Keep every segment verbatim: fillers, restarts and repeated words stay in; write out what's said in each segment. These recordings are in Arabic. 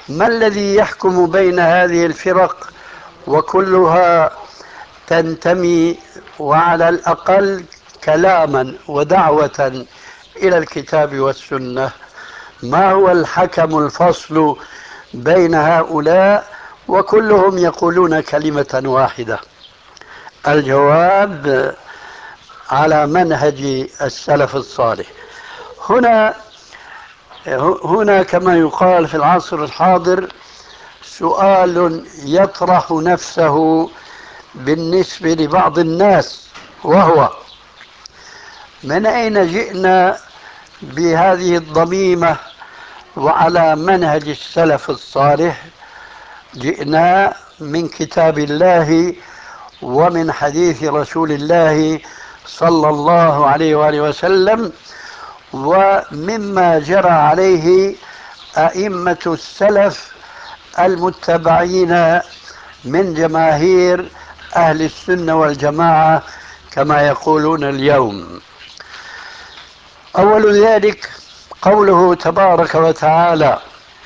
ما الذي يحكم بين هذه الفرق وكلها تنتمي وعلى الأقل كلاما ودعوة إلى الكتاب والسنة؟ ما هو الحكم الفصل بين هؤلاء وكلهم يقولون كلمة واحدة؟ الجواب على منهج السلف الصالح. هنا هنا كما يقال في العصر الحاضر سؤال يطرح نفسه بالنسبة لبعض الناس، وهو: من أين جئنا بهذه الضميمة وعلى منهج السلف الصالح؟ جئنا من كتاب الله ومن حديث رسول الله صلى الله عليه وآله وسلم، ومما جرى عليه أئمة السلف المتبعين من جماهير أهل السنة والجماعة كما يقولون اليوم. أول ذلك قوله تبارك وتعالى: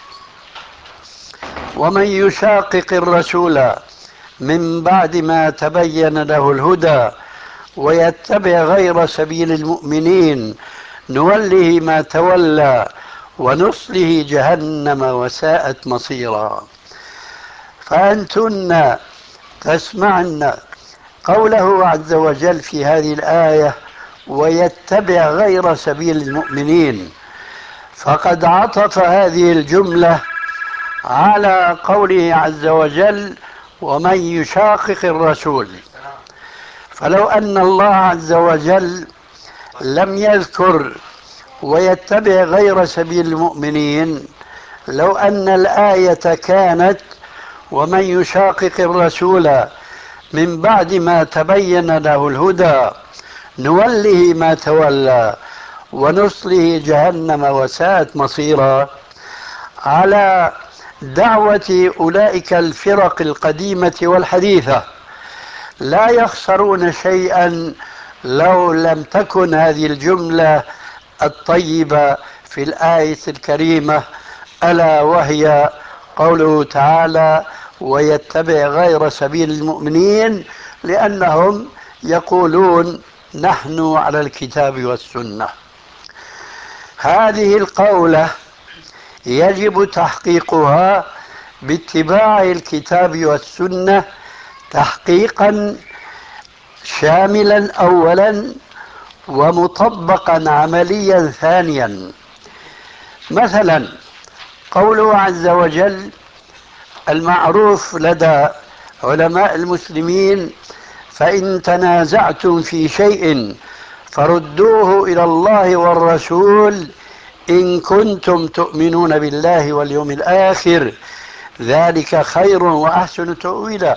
ومن يشاقق الرسول من بعد ما تبين له الهدى ويتبع غير سبيل المؤمنين نوله ما تولى ونصله جهنم وساءت مصيرا. فأنتن تسمعن قوله عز وجل في هذه الآية: ويتبع غير سبيل المؤمنين، فقد عطف هذه الجملة على قوله عز وجل: ومن يشاقق الرسول. فلو أن الله عز وجل لم يذكر ويتبع غير سبيل المؤمنين، لو أن الآية كانت: ومن يشاقق الرسول من بعد ما تبين له الهدى نوله ما تولى ونصله جهنم وساءت مصيرا، على دعوة أولئك الفرق القديمة والحديثة، لا يخسرون شيئا لو لم تكن هذه الجملة الطيبة في الآية الكريمة، ألا وهي قوله تعالى: ويتبع غير سبيل المؤمنين، لأنهم يقولون نحن على الكتاب والسنة. هذه القولة يجب تحقيقها باتباع الكتاب والسنة تحقيقا شاملا أولا، ومطبقا عمليا ثانيا. مثلا قوله عز وجل المعروف لدى علماء المسلمين: فإن تنازعتم في شيء فردوه إلى الله والرسول إن كنتم تؤمنون بالله واليوم الآخر ذلك خير وأحسن تأويلا.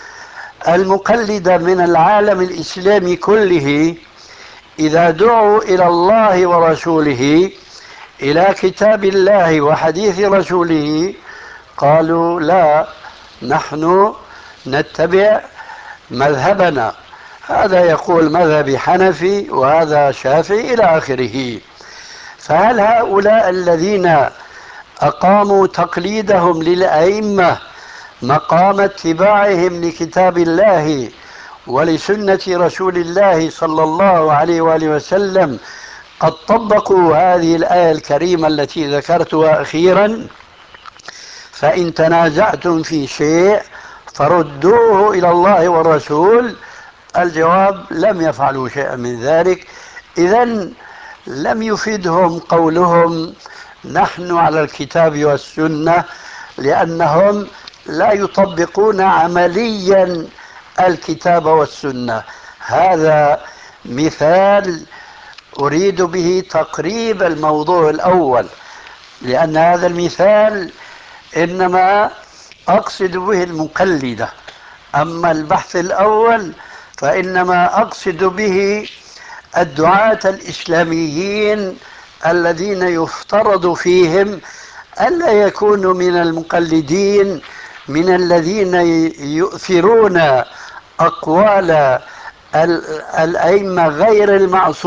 المقلد من العالم الإسلامي كله إذا دعوا إلى الله ورسوله، إلى كتاب الله وحديث رسوله، قالوا: لا، نحن نتبع مذهبنا، هذا يقول مذهب حنفي وهذا شافعي إلى آخره. فهل هؤلاء الذين أقاموا تقليدهم للأئمة مقام اتباعهم لكتاب الله ولسنة رسول الله صلى الله عليه وآله وسلم قد طبقوا هذه الآية الكريمة التي ذكرتها أخيرا: فإن تنازعتم في شيء فردوه إلى الله والرسول؟ الجواب: لم يفعلوا شيئا من ذلك. إذن لم يفيدهم قولهم نحن على الكتاب والسنة، لأنهم لا يطبقون عمليا الكتاب والسنة. هذا مثال أريد به تقريب الموضوع الأول، لأن هذا المثال إنما أقصد به المقلدة. أما البحث الأول فإنما أقصد به الدعاة الإسلاميين الذين يفترض فيهم ألا يكونوا من المقلدين، من الذين يؤثرون أقوال الأئمة غير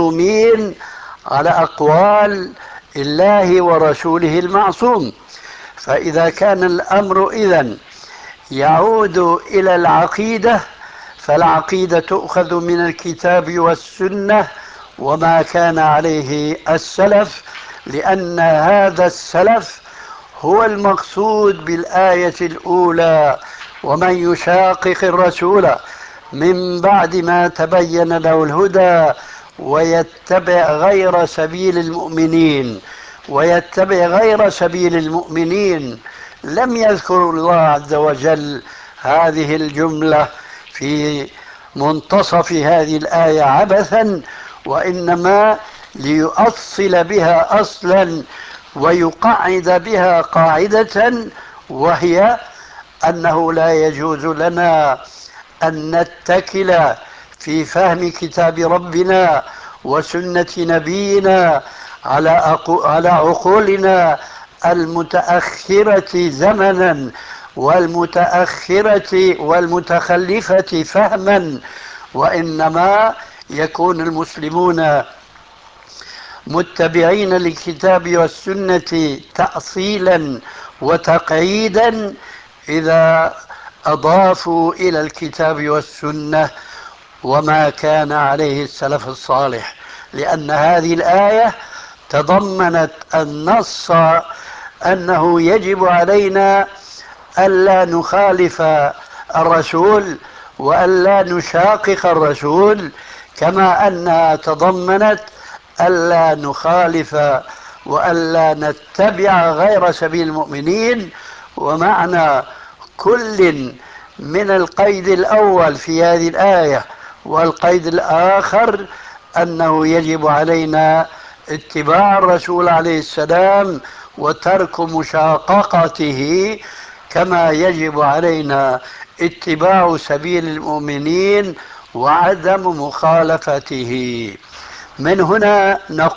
المعصومين على أقوال الله ورسوله المعصوم. فإذا كان الأمر إذن يعود إلى العقيدة، فالعقيدة تؤخذ من الكتاب والسنة وما كان عليه السلف، لأن هذا السلف هو المقصود بالآية الأولى: ومن يشاقق الرسول من بعد ما تبين له الهدى ويتبع غير سبيل المؤمنين. ويتبع غير سبيل المؤمنين، لم يذكر الله عز وجل هذه الجملة في منتصف هذه الآية عبثا، وإنما ليؤصل بها أصلا ويقعد بها قاعدة، وهي أنه لا يجوز لنا أن نتكل في فهم كتاب ربنا وسنة نبينا على على عقولنا المتأخرة زمنا والمتأخرة والمتخلفة فهما، وإنما يكون المسلمون متبعين للكتاب والسنة تأصيلا وتقعيدا إذا أضافوا إلى الكتاب والسنة وما كان عليه السلف الصالح، لأن هذه الآية تضمنت النص أنه يجب علينا ألا نخالف الرسول وألا نشاقق الرسول، كما أنها تضمنت ألا نخالف وألا نتبع غير سبيل المؤمنين. ومعنى كل من القيد الأول في هذه الآية والقيد الآخر أنه يجب علينا اتباع الرسول عليه السلام وترك مشاققته، كما يجب علينا اتباع سبيل المؤمنين وعدم مخالفته. من هنا نقول